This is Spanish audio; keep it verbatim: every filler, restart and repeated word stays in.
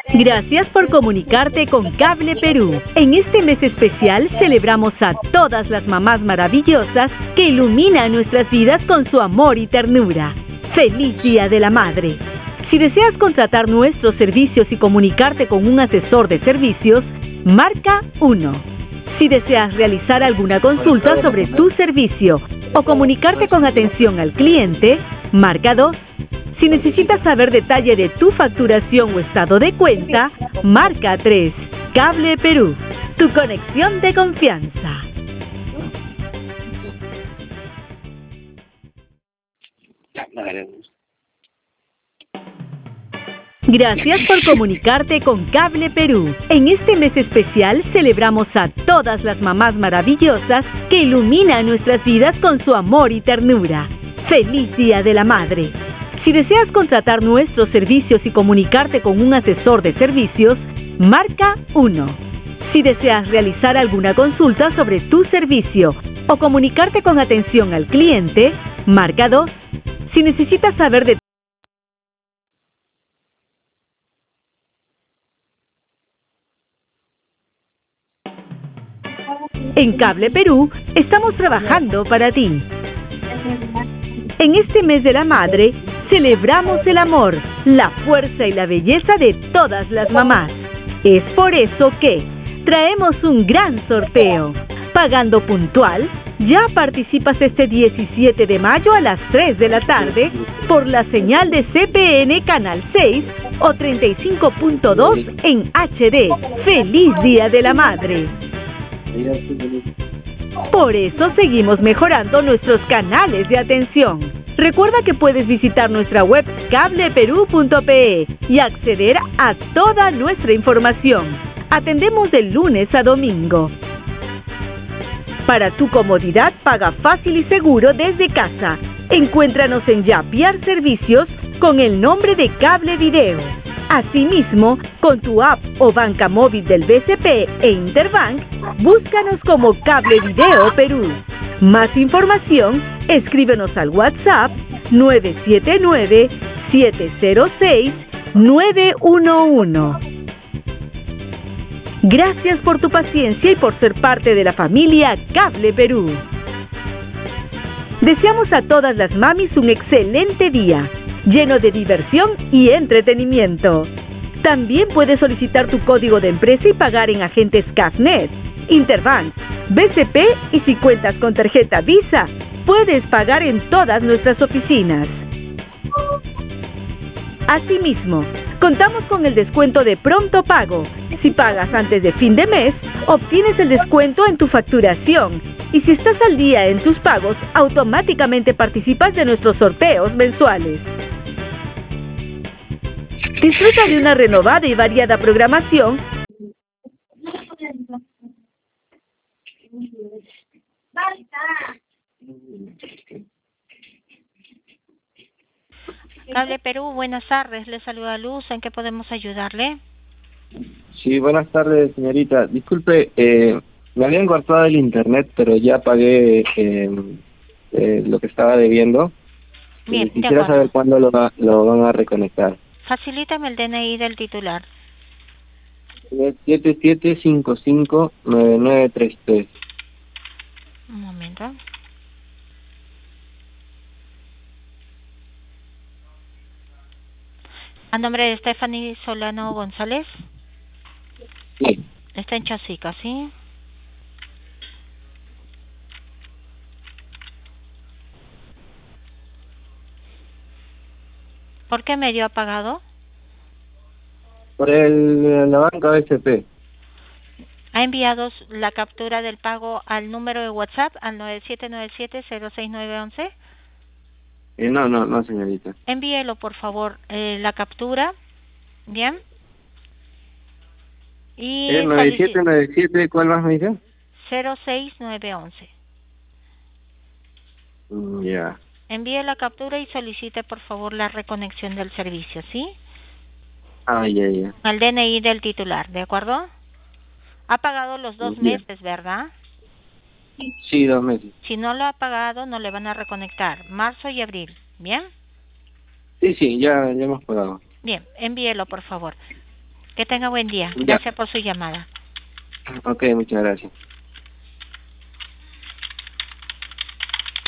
Gracias por comunicarte con Cable Perú. En este mes especial celebramos a todas las mamás maravillosas que iluminan nuestras vidas con su amor y ternura. ¡Feliz Día de la Madre! Si deseas contratar nuestros servicios y comunicarte con un asesor de servicios, marca uno. Si deseas realizar alguna consulta sobre tu servicio o comunicarte con atención al cliente, marca dos. Si necesitas saber detalle de tu facturación o estado de cuenta, marca tres. Cable Perú, tu conexión de confianza. Gracias por comunicarte con Cable Perú. En este mes especial celebramos a todas las mamás maravillosas que iluminan nuestras vidas con su amor y ternura. ¡Feliz Día de la Madre! Si deseas contratar nuestros servicios y comunicarte con un asesor de servicios, marca uno. Si deseas realizar alguna consulta sobre tu servicio o comunicarte con atención al cliente, marca dos. Si necesitas saber de En Cable Perú estamos trabajando para ti. En este mes de la madre, celebramos el amor, la fuerza y la belleza de todas las mamás. Es por eso que traemos un gran sorteo. Pagando puntual, ya participas este diecisiete de mayo a las tres de la tarde por la señal de C P N Canal seis o treinta y cinco punto dos en H D. ¡Feliz Día de la Madre! Por eso seguimos mejorando nuestros canales de atención. Recuerda que puedes visitar nuestra web cable perú punto pe y acceder a toda nuestra información. Atendemos de lunes a domingo. Para tu comodidad, paga fácil y seguro desde casa. Encuéntranos en Yapiar Servicios con el nombre de Cable Video. Asimismo, con tu app o banca móvil del B C P e Interbank, búscanos como Cable Video Perú. Más información, escríbenos al WhatsApp nueve siete nueve, siete cero seis, nueve uno uno. Gracias por tu paciencia y por ser parte de la familia Cable Perú. Deseamos a todas las mamis un excelente día, lleno de diversión y entretenimiento. También puedes solicitar tu código de empresa y pagar en agentes Cafnet, Interbank, B C P y si cuentas con tarjeta Visa, puedes pagar en todas nuestras oficinas. Asimismo, contamos con el descuento de pronto pago. Si pagas antes de fin de mes, obtienes el descuento en tu facturación. Y si estás al día en tus pagos, automáticamente participas de nuestros sorteos mensuales. Disfruta de una renovada y variada programación. Cable Perú, buenas tardes. Le saluda Luz. ¿En qué podemos ayudarle? Sí, buenas tardes, señorita. Disculpe, eh, me habían cortado el internet, pero ya pagué eh, eh, lo que estaba debiendo. Bien, eh, quisiera saber cuándo lo, lo van a reconectar. Facilítame el D N I del titular. siete siete cinco cinco nueve nueve tres tres. Un momento. A nombre de Stephanie Solano González. Sí. Está en Chosica, ¿sí? ¿Por qué medio ha pagado? Por el, la banca B C P. ¿Ha enviado la captura del pago al número de WhatsApp al nueve siete nueve siete cero seis nueve uno uno? Eh, no, no, no, señorita. Envíelo, por favor, eh, la captura. ¿Bien? Y Eh, nueve siete nueve siete, ¿cuál más me dice? cero seis nueve uno uno. Ya. Yeah. Envíe la captura y solicite, por favor, la reconexión del servicio, ¿sí? Ah, ya, yeah, ya. Yeah. Al D N I del titular, ¿de acuerdo? Ha pagado los dos yeah. meses, ¿verdad? Sí, dos meses. Si no lo ha pagado, no le van a reconectar. Marzo y abril, ¿bien? Sí, sí, ya, ya hemos pagado. Bien, envíelo, por favor. Que tenga buen día. Ya. Gracias por su llamada. Ok, muchas gracias.